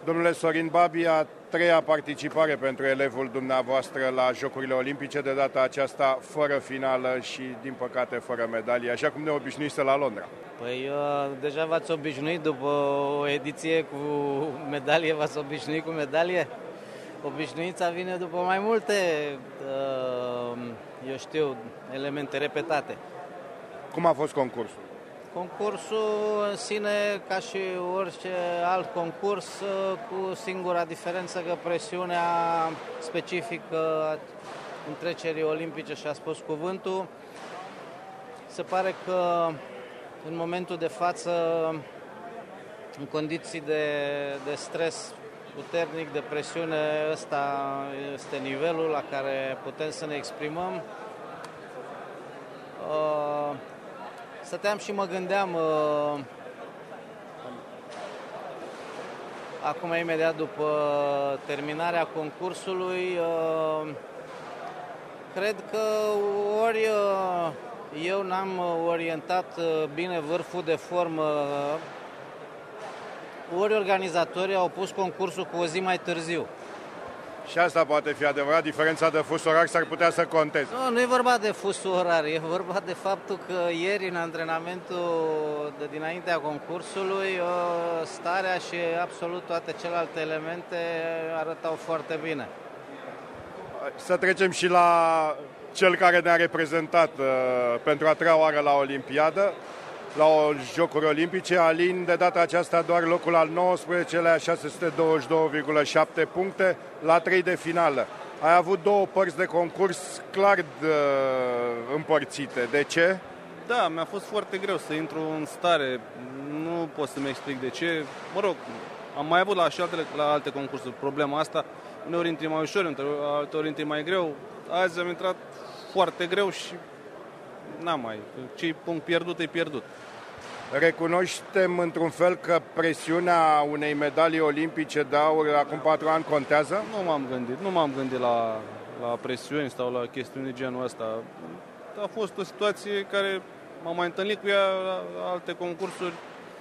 Domnule Sorin Babi, a treia participare pentru elevul dumneavoastră la Jocurile Olimpice, de data aceasta fără finală și, din păcate, fără medalie, așa cum ne obișnuise la Londra. Păi deja v-ați obișnuit după o ediție cu medalie, v-ați obișnuit cu medalie? Obișnuința vine după mai multe, elemente repetate. Cum a fost concursul? Concursul în sine, ca și orice alt concurs, cu singura diferență că presiunea specifică întrecerii olimpice și-a spus cuvântul. Se pare că în momentul de față, în condiții de stres puternic, de presiune, ăsta este nivelul la care putem să ne exprimăm. Stăteam și mă gândeam, acum imediat după terminarea concursului, cred că ori eu n-am orientat bine vârful de formă, ori organizatorii au pus concursul cu o zi mai târziu. Și asta poate fi adevărat, diferența de fus orar s-ar putea să conteze. Nu e vorba de fusul orar, e vorba de faptul că ieri în antrenamentul de dinaintea concursului starea și absolut toate celelalte elemente arătau foarte bine. Să trecem și la cel care ne-a reprezentat pentru a treia oară la Olimpiadă, la Jocuri Olimpice. Alin, de data aceasta doar locul al 19-lea, 622,7 puncte la 3 de finală. Ai avut două părți de concurs clar împărțite. De ce? Da, mi-a fost foarte greu să intru în stare. Nu pot să-mi explic de ce. Mă rog, am mai avut la alte concursuri problema asta. Uneori intri mai ușor, alteori intri mai greu. Azi am intrat foarte greu și n-am mai. Ce-i punct pierdut, e pierdut. Recunoaștem într-un fel că presiunea unei medalii olimpice de aur acum 4 ani contează? Nu m-am gândit la presiuni sau la chestiuni de genul ăsta. A fost o situație care m-am mai întâlnit cu ea la alte concursuri.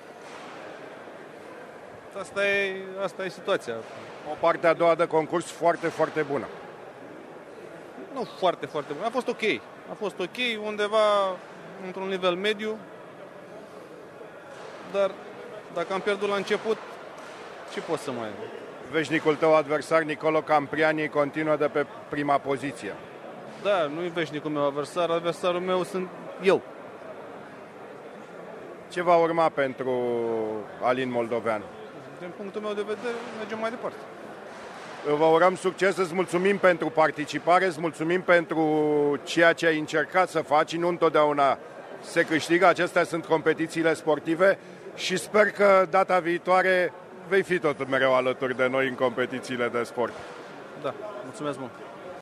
Asta e situația. O parte a doua de concurs foarte, foarte bună. Nu foarte, foarte bună. A fost ok. A fost ok, undeva într-un nivel mediu. Dar dacă am pierdut la început, ce pot să mai... Veșnicul tău adversar, Nicolo Campriani, continuă de pe prima poziție. Da, nu e veșnicul meu adversar, adversarul meu sunt eu. Ce va urma pentru Alin Moldoveanu? Din punctul meu de vedere, mergem mai departe. Vă urăm succes, îți mulțumim pentru participare, îți mulțumim pentru ceea ce ai încercat să faci. Nu întotdeauna se câștigă, acestea sunt competițiile sportive și sper că data viitoare vei fi tot mereu alături de noi în competițiile de sport. Da, mulțumesc mult!